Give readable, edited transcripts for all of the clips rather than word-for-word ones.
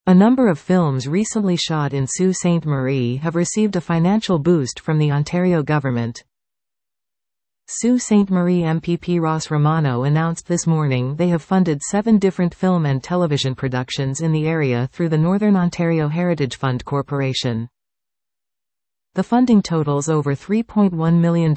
A number of films recently shot in Sault Ste. Marie have received a financial boost from the Ontario government. Sault Ste. Marie MPP Ross Romano announced this morning they have funded 7 different film and television productions in the area through the Northern Ontario Heritage Fund Corporation. The funding totals over $3.1 million.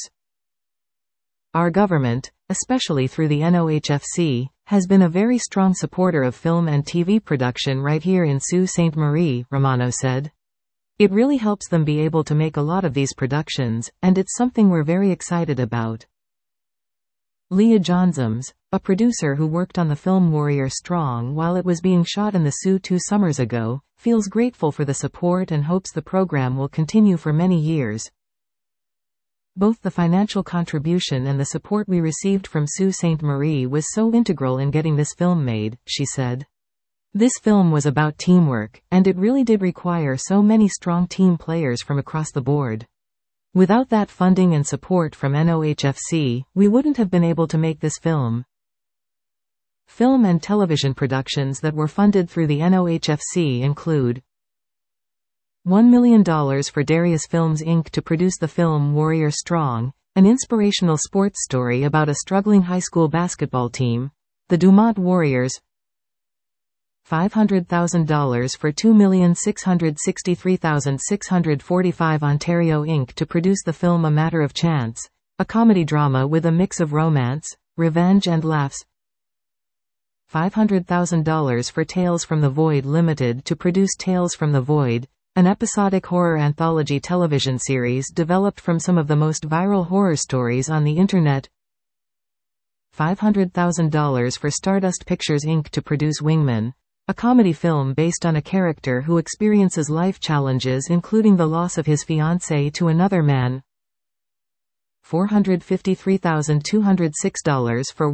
Our government, especially through the NOHFC, has been a very strong supporter of film and TV production right here in Sault Ste. Marie, Romano said. It really helps them be able to make a lot of these productions, and it's something we're very excited about. Leah Johnsons, a producer who worked on the film Warrior Strong while it was being shot in the Soo 2 summers ago, feels grateful for the support and hopes the program will continue for many years. Both the financial contribution and the support we received from Sault Ste. Marie was so integral in getting this film made, she said. This film was about teamwork, and it really did require so many strong team players from across the board. Without that funding and support from NOHFC, we wouldn't have been able to make this film. Film and television productions that were funded through the NOHFC include $1 million for Darius Films Inc. to produce the film Warrior Strong, an inspirational sports story about a struggling high school basketball team, the Dumont Warriors. $500,000 for $2,663,645 Ontario Inc. to produce the film A Matter of Chance, a comedy drama with a mix of romance, revenge and laughs. $500,000 for Tales from the Void Limited to produce Tales from the Void, an episodic horror anthology television series developed from some of the most viral horror stories on the internet. $500,000 for Stardust Pictures Inc. to produce Wingman, a comedy film based on a character who experiences life challenges including the loss of his fiancée to another man. $453,206 for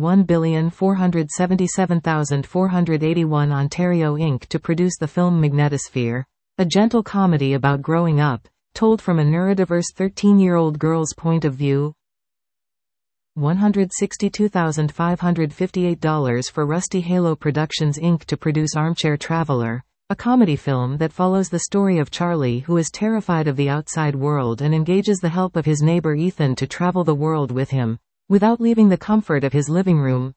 $1,477,481 Ontario Inc. to produce the film Magnetosphere, a gentle comedy about growing up, told from a neurodiverse 13-year-old girl's point of view. $162,558 for Rusty Halo Productions Inc. to produce Armchair Traveler, a comedy film that follows the story of Charlie who is terrified of the outside world and engages the help of his neighbor Ethan to travel the world with him, without leaving the comfort of his living room.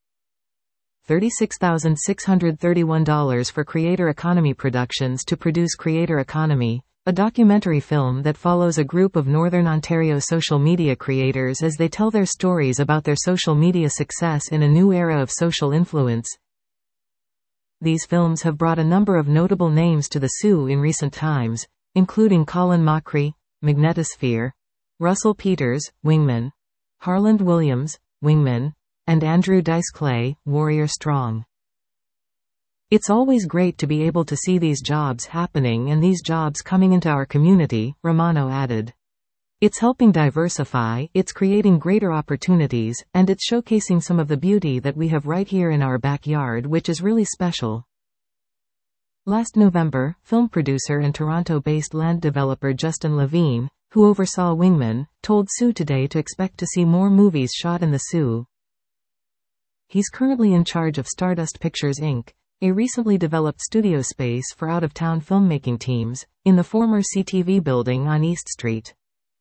$36,631 for Creator Economy Productions to produce Creator Economy, a documentary film that follows a group of Northern Ontario social media creators as they tell their stories about their social media success in a new era of social influence. These films have brought a number of notable names to the Soo in recent times, including Colin Macri, Magnetosphere, Russell Peters, Wingman, Harland Williams, Wingman, and Andrew Dice Clay, Warrior Strong. It's always great to be able to see these jobs happening and these jobs coming into our community, Romano added. It's helping diversify, it's creating greater opportunities, and it's showcasing some of the beauty that we have right here in our backyard, which is really special. Last November, film producer and Toronto-based land developer Justin Levine, who oversaw Wingman, told Soo Today to expect to see more movies shot in the Soo. He's currently in charge of Stardust Pictures Inc., a recently developed studio space for out-of-town filmmaking teams, in the former CTV building on East Street.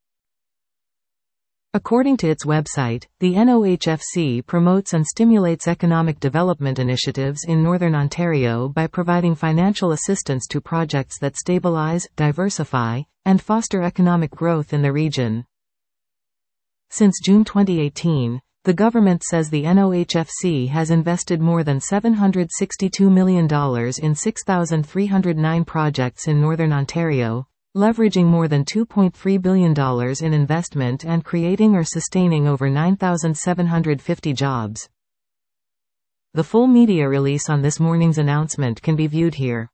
According to its website, the NOHFC promotes and stimulates economic development initiatives in Northern Ontario by providing financial assistance to projects that stabilize, diversify, and foster economic growth in the region. Since June 2018, the government says the NOHFC has invested more than $762 million in 6,309 projects in Northern Ontario, leveraging more than $2.3 billion in investment and creating or sustaining over 9,750 jobs. The full media release on this morning's announcement can be viewed here.